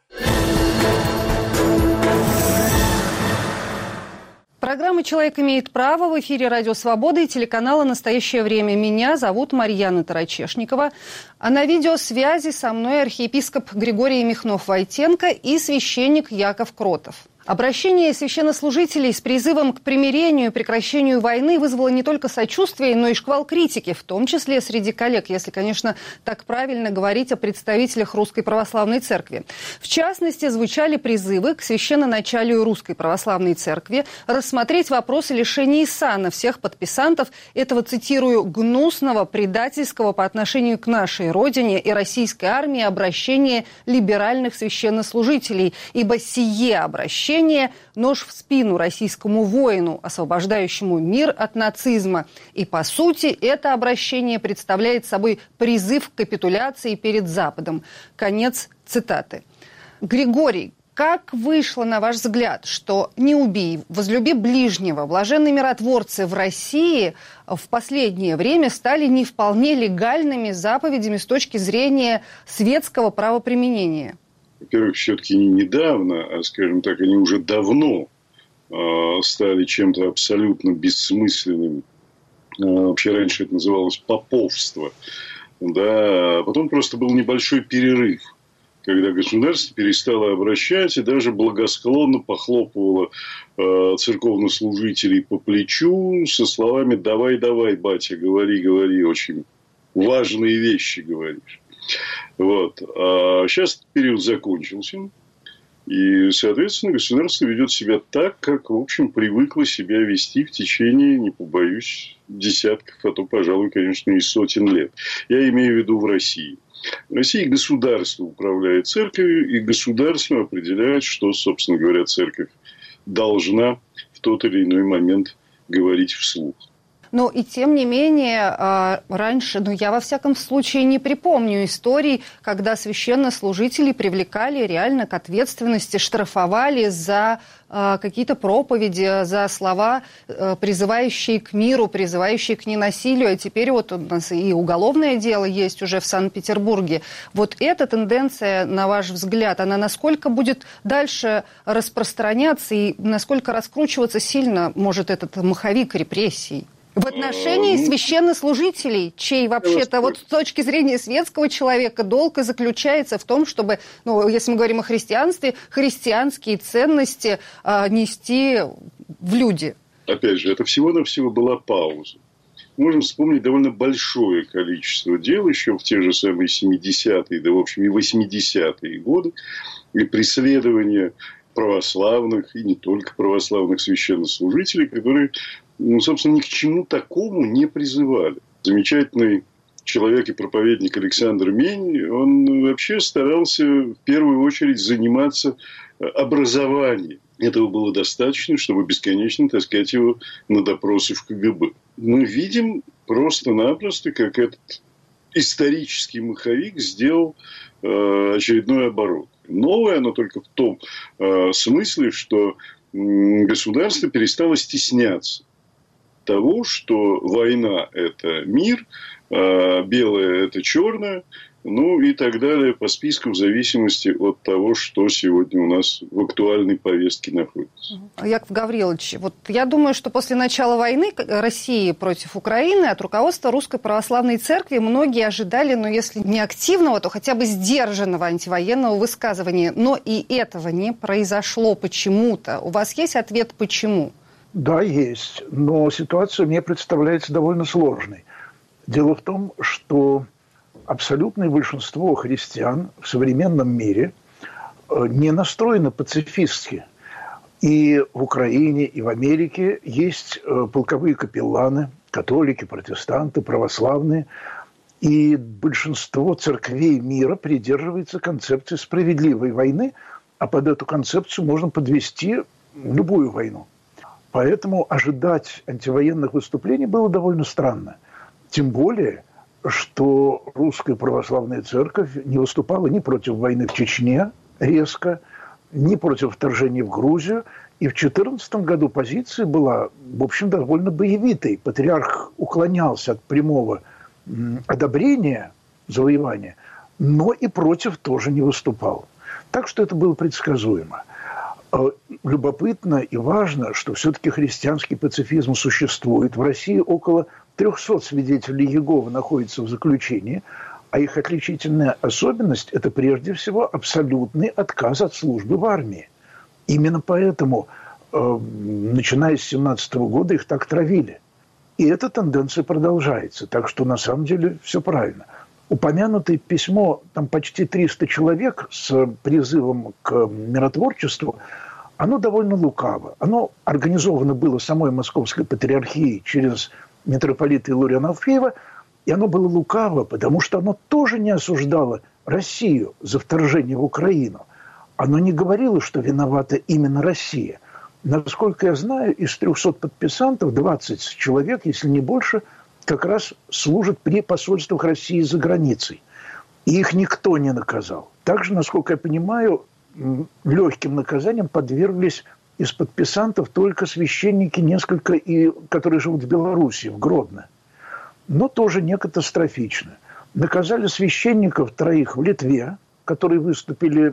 Программа «Человек имеет право» в эфире «Радио Свобода» и телеканала «Настоящее время». Меня зовут Марьяна Тарачешникова. А на видеосвязи со мной архиепископ Григорий Михнов-Войтенко и священник Яков Кротов. Обращение священнослужителей с призывом к примирению и прекращению войны вызвало не только сочувствие, но и шквал критики, в том числе среди коллег, если, конечно, так правильно говорить о представителях Русской Православной Церкви. В частности, звучали призывы к священноначалию Русской Православной Церкви рассмотреть вопросы лишения сана всех подписантов этого, цитирую, «гнусного, предательского по отношению к нашей Родине и российской армии обращения либеральных священнослужителей, ибо сие обращение нож в спину российскому воину, освобождающему мир от нацизма. И, по сути, это обращение представляет собой призыв к капитуляции перед Западом». Конец цитаты. Григорий, как вышло, на ваш взгляд, что «не убий, возлюби ближнего», блаженные миротворцы в России в последнее время стали не вполне легальными заповедями с точки зрения светского правоприменения? Во-первых, все-таки не недавно, а, скажем так, они уже давно э, стали чем-то абсолютно бессмысленным. Э, вообще раньше это называлось поповство. Да? А потом просто был небольшой перерыв, когда государство перестало обращать и даже благосклонно похлопывало э, церковнослужителей по плечу со словами «давай, давай, батя, говори, говори, очень важные вещи говоришь». Вот. А сейчас период закончился, и, соответственно, государство ведет себя так, как, в общем, привыкло себя вести в течение, не побоюсь, десятков, а то, пожалуй, конечно, и сотен лет. Я имею в виду в России. В России государство управляет церковью, и государство определяет, что, собственно говоря, церковь должна в тот или иной момент говорить вслух. Но и тем не менее, раньше, ну я во всяком случае не припомню историй, когда священнослужителей привлекали реально к ответственности, штрафовали за какие-то проповеди, за слова, призывающие к миру, призывающие к ненасилию. А теперь вот у нас и уголовное дело есть уже в Санкт-Петербурге. Вот эта тенденция, на ваш взгляд, она насколько будет дальше распространяться и насколько раскручиваться сильно может этот маховик репрессий? В отношении священнослужителей, чей вообще-то вот с точки зрения светского человека долг и заключается в том, чтобы, ну, если мы говорим о христианстве, христианские ценности а, нести в люди. Опять же, это всего-навсего была пауза. Можем вспомнить довольно большое количество дел еще в те же самые семидесятые, да, в общем, и восьмидесятые годы, и преследования православных, и не только православных священнослужителей, которые, ну, собственно, ни к чему такому не призывали. Замечательный человек и проповедник Александр Мень, он вообще старался в первую очередь заниматься образованием. Этого было достаточно, чтобы бесконечно таскать его на допросы в ка гэ бэ. Мы видим просто-напросто, как этот исторический маховик сделал э, очередной оборот. Новое оно только в том э, смысле, что э, государство перестало стесняться того, что война – это мир, э, белое – это черное, ну и так далее по списку в зависимости от того, что сегодня у нас в актуальной повестке находится. Яков Гаврилович, вот я думаю, что после начала войны России против Украины от руководства Русской Православной Церкви многие ожидали, ну если не активного, то хотя бы сдержанного антивоенного высказывания. Но и этого не произошло почему-то. У вас есть ответ «почему»? Да, есть. Но ситуация мне представляется довольно сложной. Дело в том, что абсолютное большинство христиан в современном мире не настроено пацифистски. И в Украине, и в Америке есть полковые капелланы, католики, протестанты, православные. И большинство церквей мира придерживается концепции справедливой войны, а под эту концепцию можно подвести любую войну. Поэтому ожидать антивоенных выступлений было довольно странно. Тем более, что Русская Православная Церковь не выступала ни против войны в Чечне резко, ни против вторжения в Грузию. И в две тысячи четырнадцатом году позиция была, в общем, довольно боевитой. Патриарх уклонялся от прямого одобрения завоевания, но и против тоже не выступал. Так что это было предсказуемо. Любопытно и важно, что все-таки христианский пацифизм существует. В России около трехсот свидетелей Иеговы находятся в заключении, а их отличительная особенность – это прежде всего абсолютный отказ от службы в армии. Именно поэтому, э, начиная с две тысячи семнадцатого года, их так травили. И эта тенденция продолжается, так что на самом деле все правильно. Упомянутое письмо, там почти триста человек с призывом к миротворчеству, оно довольно лукаво. Оно организовано было самой Московской Патриархией через митрополита Илариона Алфеева, и оно было лукаво, потому что оно тоже не осуждало Россию за вторжение в Украину. Оно не говорило, что виновата именно Россия. Насколько я знаю, из трехсот подписантов двадцать человек, если не больше, как раз служат при посольствах России за границей. И их никто не наказал. Также, насколько я понимаю, легким наказанием подверглись из подписантов только священники, несколько, и, которые живут в Беларуси, в Гродно. Но тоже не катастрофично. Наказали священников троих в Литве, которые выступили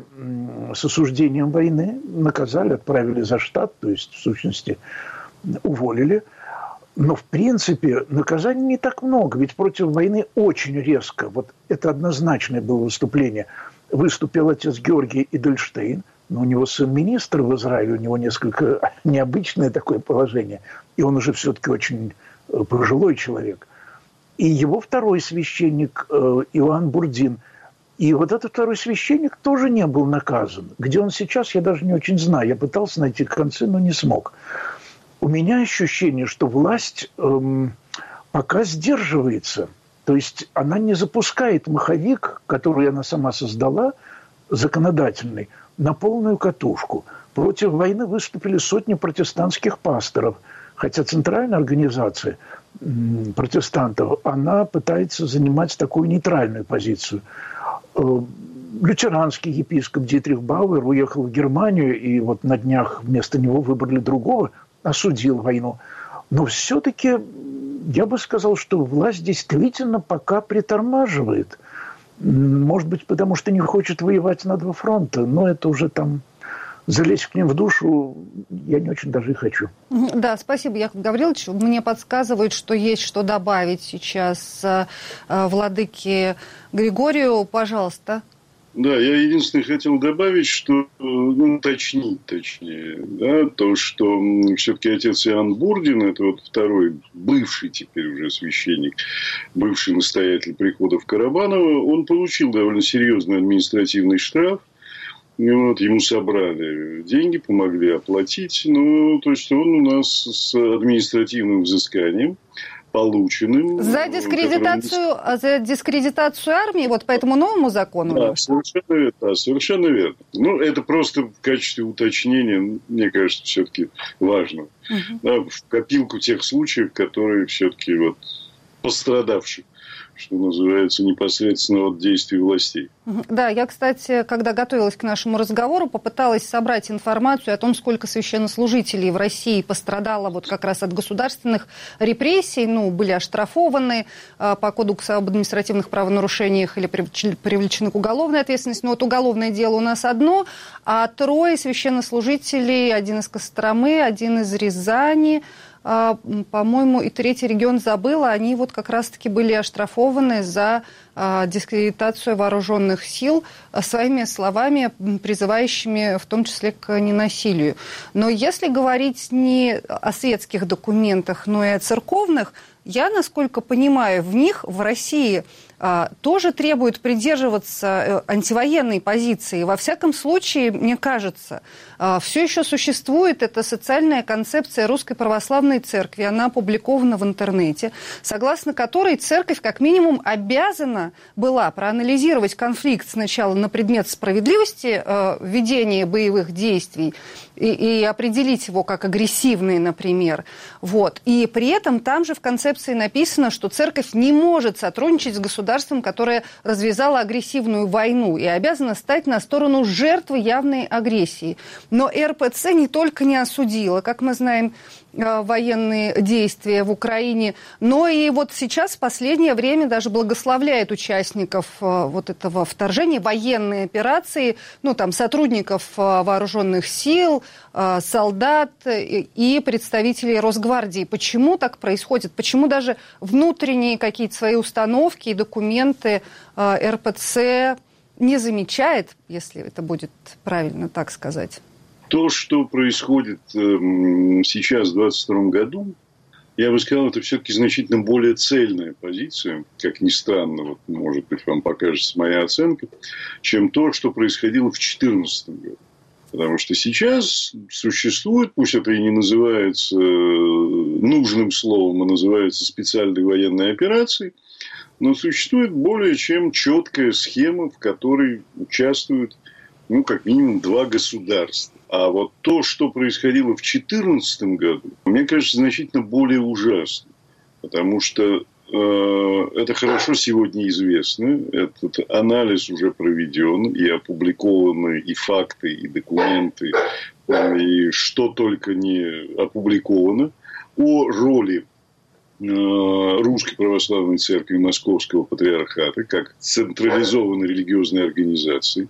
с осуждением войны. Наказали, отправили за штат, то есть, в сущности, уволили. Но, в принципе, наказаний не так много, ведь против войны очень резко, вот это однозначное было выступление, выступил отец Георгий Эдельштейн, но у него сын министр в Израиле, у него несколько необычное такое положение, и он уже все-таки очень пожилой человек. И его второй священник Иоанн Бурдин, и вот этот второй священник тоже не был наказан. Где он сейчас, я даже не очень знаю, я пытался найти концы, но не смог. У меня ощущение, что власть эм, пока сдерживается. То есть она не запускает маховик, который она сама создала, законодательный, на полную катушку. Против войны выступили сотни протестантских пасторов, хотя центральная организация протестантов, она пытается занимать такую нейтральную позицию. Лютеранский епископ Дитрих Бауэр уехал в Германию, и вот на днях вместо него выбрали другого, осудил войну. Но все-таки я бы сказал, что власть действительно пока притормаживает. Может быть, потому что не хочет воевать на два фронта, но это уже там... Залезть к ним в душу я не очень даже и хочу. Да, спасибо, Яков Гаврилович. Мне подсказывают, что есть что добавить сейчас э, владыке Григорию. Пожалуйста. Да, я единственное хотел добавить, что, ну, уточнить, точнее, да, то, что все-таки отец Иоанн Бурдин, это вот второй, бывший теперь уже священник, бывший настоятель приходов Карабанова, он получил довольно серьезный административный штраф. И вот ему собрали деньги, помогли оплатить. Ну, то есть он у нас с административным взысканием полученным. За дискредитацию, которым... за дискредитацию армии, вот по этому новому закону? Да, совершенно верно. Да, совершенно верно. Ну, это просто в качестве уточнения, мне кажется, все-таки важно. Угу. Да, в копилку тех случаев, которые все-таки вот пострадавшие, что называется, непосредственно от действий властей. Да, я, кстати, когда готовилась к нашему разговору, попыталась собрать информацию о том, сколько священнослужителей в России пострадало вот как раз от государственных репрессий, ну, были оштрафованы э, по кодексу об административных правонарушениях или привлечены к уголовной ответственности. Но вот уголовное дело у нас одно, а трое священнослужителей, один из Костромы, один из Рязани, по-моему, и третий регион забыла, они вот как раз-таки были оштрафованы за а, дискредитацию вооруженных сил а, своими словами, призывающими в том числе к ненасилию. Но если говорить не о светских документах, но и о церковных, я, насколько понимаю, в них в России а, тоже требуют придерживаться антивоенной позиции. Во всяком случае, мне кажется, а, все еще существует эта социальная концепция Русской Православной Церкви. Она опубликована в интернете, согласно которой церковь как минимум обязана была проанализировать конфликт сначала на предмет справедливости а, ведения боевых действий и, и определить его как агрессивный, например. Вот. И при этом там же в концепции написано, что церковь не может сотрудничать с государством, которое развязало агрессивную войну и обязана стать на сторону жертвы явной агрессии. Но эр пэ цэ не только не осудила, как мы знаем, военные действия в Украине, но и вот сейчас в последнее время даже благословляет участников вот этого вторжения, военной операции, ну там сотрудников вооруженных сил, солдат и представителей Росгвардии. Почему так происходит? Почему даже внутренние какие-то свои установки и документы эр пэ цэ не замечает, если это будет правильно так сказать? То, что происходит сейчас, в двадцать втором году, я бы сказал, это все-таки значительно более цельная позиция, как ни странно, вот, может быть, вам покажется моя оценка, чем то, что происходило в две тысячи четырнадцатом году. Потому что сейчас существует, пусть это и не называется нужным словом, а называется специальной военной операцией, но существует более чем четкая схема, в которой участвуют, ну, как минимум, два государства. А вот то, что происходило в две тысячи четырнадцатом году, мне кажется, значительно более ужасно. Потому что э, это хорошо сегодня известно. Этот анализ уже проведен. И опубликованы и факты, и документы, и что только не опубликовано о роли Русской Православной Церкви Московского Патриархата как централизованной религиозной организации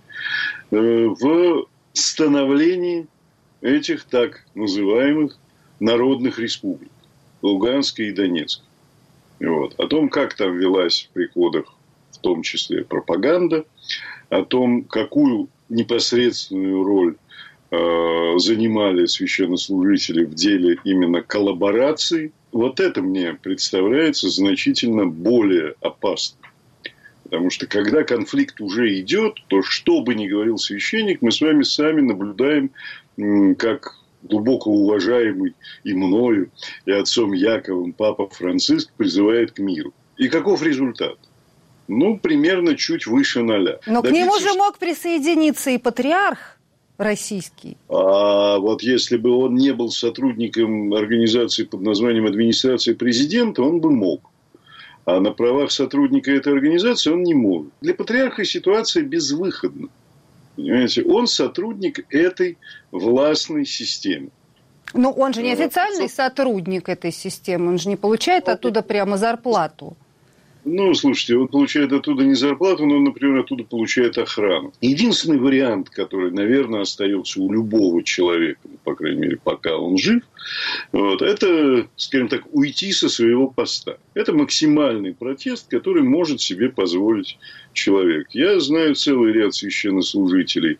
в становлении этих так называемых народных республик Луганской и Донецкой. Вот. О том, как там велась в приходах в том числе пропаганда, о том, какую непосредственную роль э, занимали священнослужители в деле именно коллаборации. Вот это мне представляется значительно более опасным. Потому что, когда конфликт уже идет, то, что бы ни говорил священник, мы с вами сами наблюдаем, как глубоко уважаемый и мною, и отцом Яковом Папа Франциск призывает к миру. И каков результат? Ну, примерно чуть выше ноля. Но Добиться... к нему же мог присоединиться и патриарх. российский? А вот если бы он не был сотрудником организации под названием «Администрация президента», он бы мог. А на правах сотрудника этой организации он не может. Для патриарха ситуация безвыходна. Понимаете? Он сотрудник этой властной системы. Но он же не официальный сотрудник этой системы, он же не получает оттуда прямо зарплату. Ну, слушайте, он получает оттуда не зарплату, но, например, оттуда получает охрану. Единственный вариант, который, наверное, остается у любого человека, по крайней мере, пока он жив, вот, это, скажем так, уйти со своего поста. Это максимальный протест, который может себе позволить человек. Я знаю целый ряд священнослужителей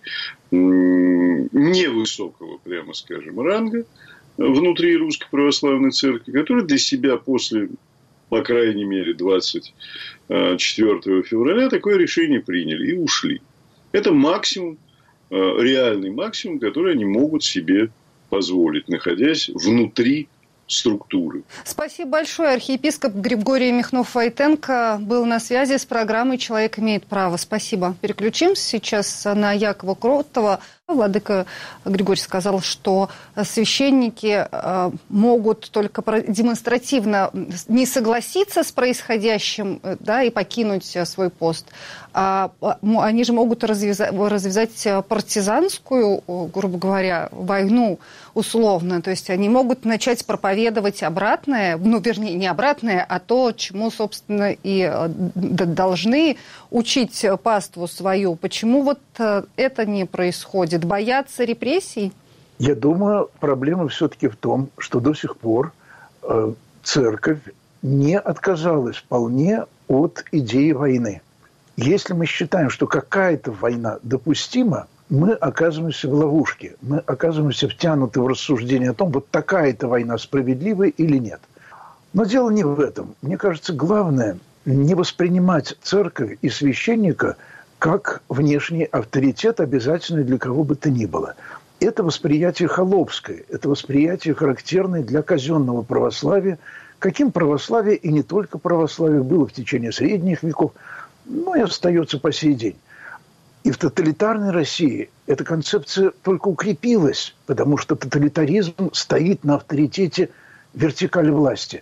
невысокого, прямо скажем, ранга внутри Русской Православной Церкви, которые для себя после, по крайней мере, двадцать четвёртого февраля такое решение приняли и ушли. Это максимум, реальный максимум, который они могут себе позволить, находясь внутри структуры. Спасибо большое. Архиепископ Григорий Михнов-Войтенко был на связи с программой «Человек имеет право». Спасибо. Переключимся сейчас на Якова Кротова. Владыка Григорий сказал, что священники могут только демонстративно не согласиться с происходящим, да, и покинуть свой пост. А они же могут развязать, развязать партизанскую, грубо говоря, войну условно. То есть они могут начать проповедовать обратное, ну, вернее, не обратное, а то, чему, собственно, и должны учить паству свою. Почему вот это не происходит? Боятся репрессий? Я думаю, проблема все-таки в том, что до сих пор э, церковь не отказалась вполне от идеи войны. Если мы считаем, что какая-то война допустима, мы оказываемся в ловушке, мы оказываемся втянуты в рассуждение о том, вот такая-то война справедливая или нет. Но дело не в этом. Мне кажется, главное не воспринимать церковь и священника как внешний авторитет, обязательный для кого бы то ни было. Это восприятие холопское, это восприятие характерное для казенного православия, каким православие и не только православие было в течение средних веков, но и остается по сей день. И в тоталитарной России эта концепция только укрепилась, потому что тоталитаризм стоит на авторитете вертикали власти.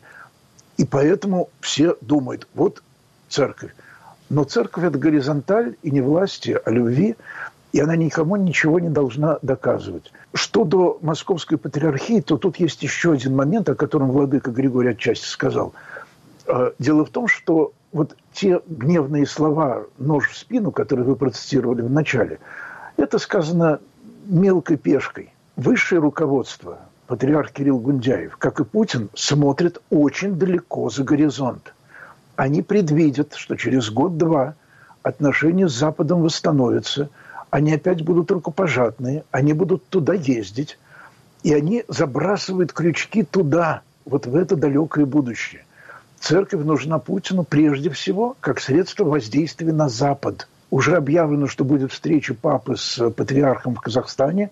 И поэтому все думают, вот церковь. Но церковь – это горизонталь и не власти, а любви, и она никому ничего не должна доказывать. Что до Московской патриархии, то тут есть еще один момент, о котором владыка Григорий отчасти сказал. Дело в том, что вот те гневные слова «нож в спину», которые вы процитировали в начале, это сказано мелкой пешкой. Высшее руководство, патриарх Кирилл Гундяев, как и Путин, смотрит очень далеко за горизонт. Они предвидят, что через год-два отношения с Западом восстановятся, они опять будут рукопожатные, они будут туда ездить, и они забрасывают крючки туда, вот в это далекое будущее. Церковь нужна Путину прежде всего как средство воздействия на Запад. Уже объявлено, что будет встреча папы с патриархом в Казахстане.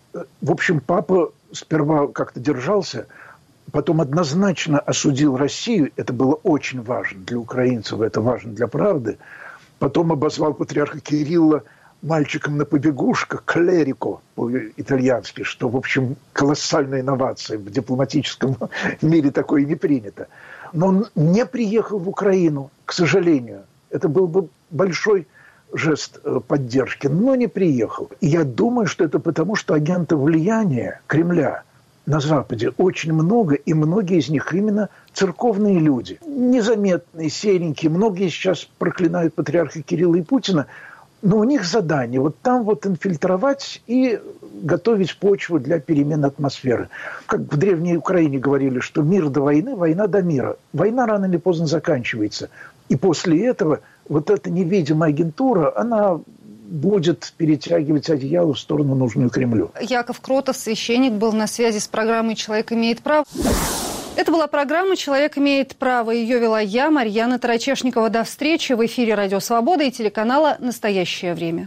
В общем, папа сперва как-то держался, потом однозначно осудил Россию. Это было очень важно для украинцев, это важно для правды. Потом обозвал патриарха Кирилла мальчиком на побегушках, клерико по-итальянски, что, в общем, колоссальная инновация. В дипломатическом мире такое не принято. Но он не приехал в Украину, к сожалению. Это был бы большой жест поддержки, но не приехал. И я думаю, что это потому, что агентов влияния Кремля на Западе очень много, и многие из них именно церковные люди. Незаметные, серенькие. Многие сейчас проклинают патриарха Кирилла и Путина, но у них задание вот там вот инфильтровать и готовить почву для перемен атмосферы. Как в Древней Украине говорили, что мир до войны, война до мира. Война рано или поздно заканчивается. И после этого вот эта невидимая агентура, она будет перетягивать одеяло в сторону, нужную Кремлю. Яков Кротов, священник, был на связи с программой «Человек имеет право». Это была программа «Человек имеет право». Ее вела я, Марьяна Тарачешникова. До встречи в эфире «Радио Свобода» и телеканала «Настоящее время».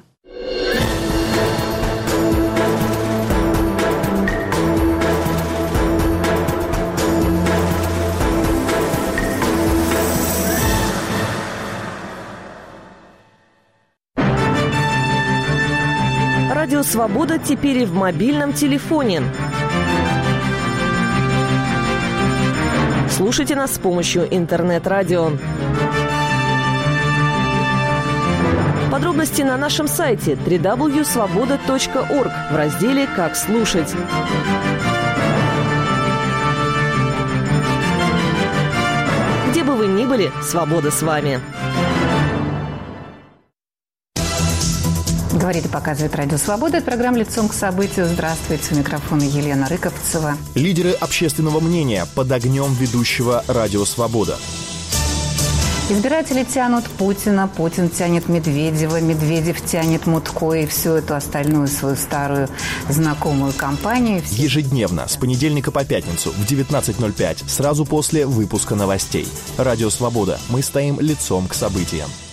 Радио «Свобода» теперь и в мобильном телефоне. Слушайте нас с помощью интернет-радио. Подробности на нашем сайте дабл ю дабл ю дабл ю точка свобода точка орг в разделе «Как слушать». Где бы вы ни были, свобода с вами. Говорит и показывает Радио Свобода. Это программа «Лицом к событию». Здравствуйте. У микрофона Елена Рыковцева. Лидеры общественного мнения под огнем ведущего Радио Свобода. Избиратели тянут Путина, Путин тянет Медведева, Медведев тянет Мутко и всю эту остальную свою старую знакомую компанию. Ежедневно, с понедельника по пятницу в девятнадцать ноль пять, сразу после выпуска новостей. Радио Свобода. Мы стоим лицом к событиям.